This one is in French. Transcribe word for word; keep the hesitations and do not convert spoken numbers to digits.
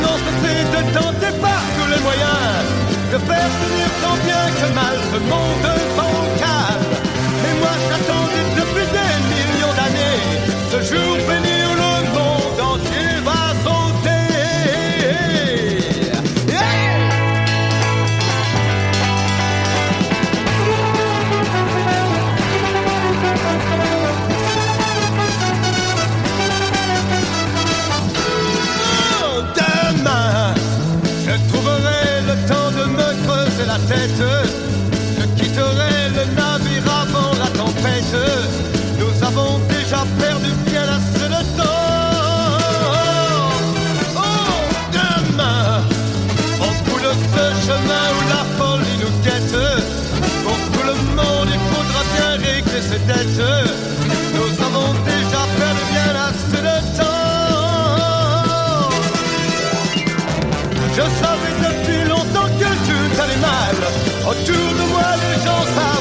chance, c'est de tenter par tous les moyens de faire tenir tant bien que mal ce monde bancal. Et moi j'attendais depuis des millions d'années ce jour béni où le monde entier va sauter. Hey! Oh, demain, je trouverai le temps de me creuser la tête. Je quitterai le navire avant la tempête. Nous avons déjà perdu bien assez de temps. Oh, demain, on coule ce chemin où la folie nous guette. Pour tout le monde, il faudra bien régler ses dettes. Nous avons déjà perdu bien assez de temps. Je savais depuis longtemps que tout allait mal. Autour de moi, les gens savent